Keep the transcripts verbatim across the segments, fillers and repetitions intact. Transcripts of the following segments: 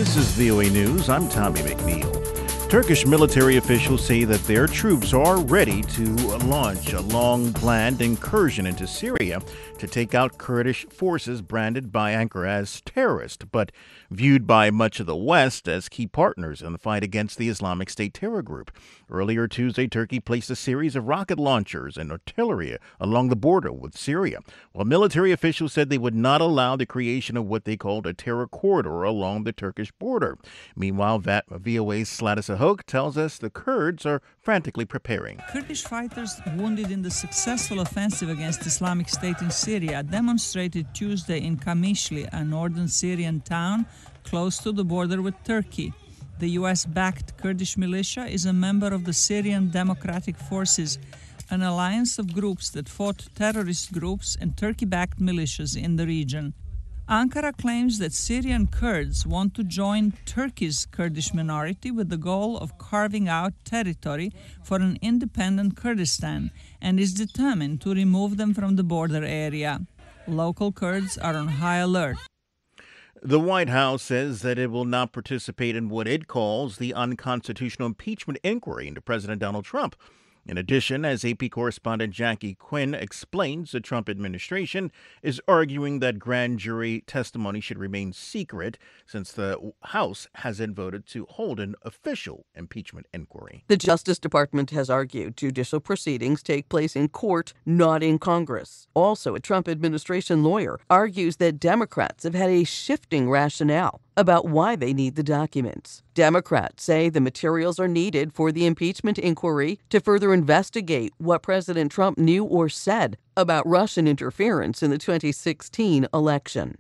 This is V O A News. I'm Tommy McNeil. Turkish military officials say that their troops are ready to launch a long-planned incursion into Syria to take out Kurdish forces branded by Ankara as terrorist, but viewed by much of the West as key partners in the fight against the Islamic State terror group. Earlier Tuesday, Turkey placed a series of rocket launchers and artillery along the border with Syria, while military officials said they would not allow the creation of what they called a terror corridor along the Turkish border. Meanwhile, V O A's Sladis Ahok tells us the Kurds are frantically preparing. Kurdish fighters wounded in the successful offensive against Islamic State in Syria demonstrated Tuesday in Kamishli, a northern Syrian town close to the border with Turkey. The U S-backed Kurdish militia is a member of the Syrian Democratic Forces, an alliance of groups that fought terrorist groups and Turkey-backed militias in the region. Ankara claims that Syrian Kurds want to join Turkey's Kurdish minority with the goal of carving out territory for an independent Kurdistan and is determined to remove them from the border area. Local Kurds are on high alert. The White House says that it will not participate in what it calls the unconstitutional impeachment inquiry into President Donald Trump. In addition, as A P correspondent Jackie Quinn explains, the Trump administration is arguing that grand jury testimony should remain secret since the House hasn't voted to hold an official impeachment inquiry. The Justice Department has argued judicial proceedings take place in court, not in Congress. Also, a Trump administration lawyer argues that Democrats have had a shifting rationale about why they need the documents. Democrats say the materials are needed for the impeachment inquiry to further investigate what President Trump knew or said about Russian interference in the twenty sixteen election.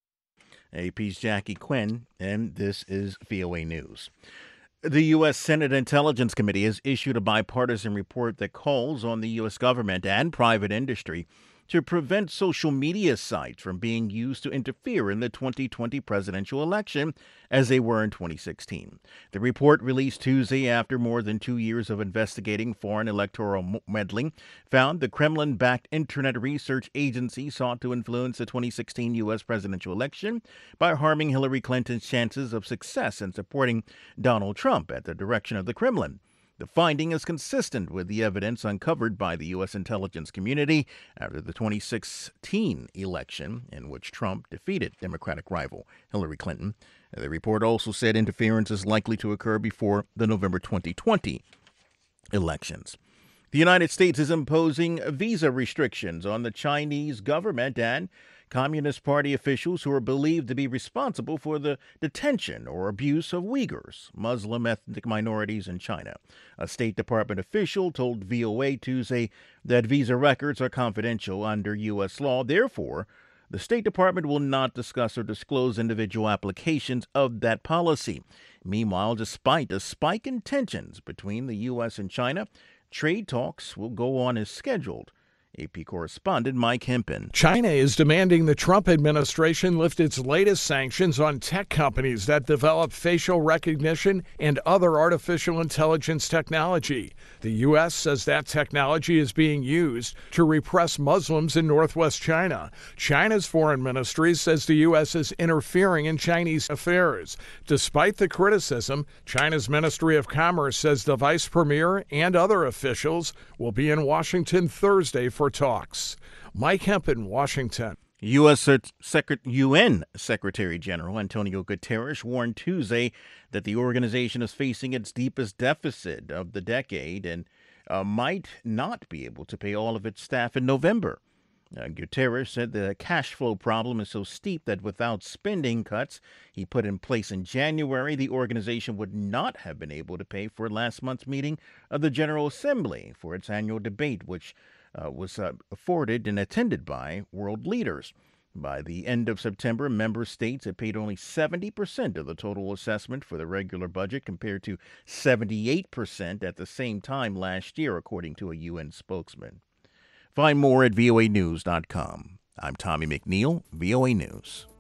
A P's Jackie Quinn, and this is V O A News. The U S. Senate Intelligence Committee has issued a bipartisan report that calls on the U S government and private industry to prevent social media sites from being used to interfere in the twenty twenty presidential election as they were in twenty sixteen. The report, released Tuesday after more than two years of investigating foreign electoral meddling, found the Kremlin-backed Internet Research Agency sought to influence the twenty sixteen U S presidential election by harming Hillary Clinton's chances of success in supporting Donald Trump at the direction of the Kremlin. The finding is consistent with the evidence uncovered by the U S intelligence community after the twenty sixteen election, in which Trump defeated Democratic rival Hillary Clinton. The report also said interference is likely to occur before the November twenty twenty elections. The United States is imposing visa restrictions on the Chinese government and Communist Party officials who are believed to be responsible for the detention or abuse of Uyghurs, Muslim ethnic minorities in China. A State Department official told V O A Tuesday that visa records are confidential under U S law. Therefore, the State Department will not discuss or disclose individual applications of that policy. Meanwhile, despite a spike in tensions between the U S and China, trade talks will go on as scheduled. A P correspondent Mike Hempen. China is demanding the Trump administration lift its latest sanctions on tech companies that develop facial recognition and other artificial intelligence technology. The U S says that technology is being used to repress Muslims in northwest China. China's foreign ministry says the U S is interfering in Chinese affairs. Despite the criticism, China's Ministry of Commerce says the vice premier and other officials will be in Washington Thursday for talks. Mike Hempen, Washington. U S. Secret- U N Secretary General Antonio Guterres warned Tuesday that the organization is facing its deepest deficit of the decade and uh, might not be able to pay all of its staff in November. Uh, Guterres said the cash flow problem is so steep that without spending cuts he put in place in January, the organization would not have been able to pay for last month's meeting of the General Assembly for its annual debate, which Uh, was uh, afforded and attended by world leaders. By the end of September, member states had paid only seventy percent of the total assessment for the regular budget compared to seventy-eight percent at the same time last year, according to a U N spokesman. Find more at V O A news dot com. I'm Tommy McNeil, V O A News.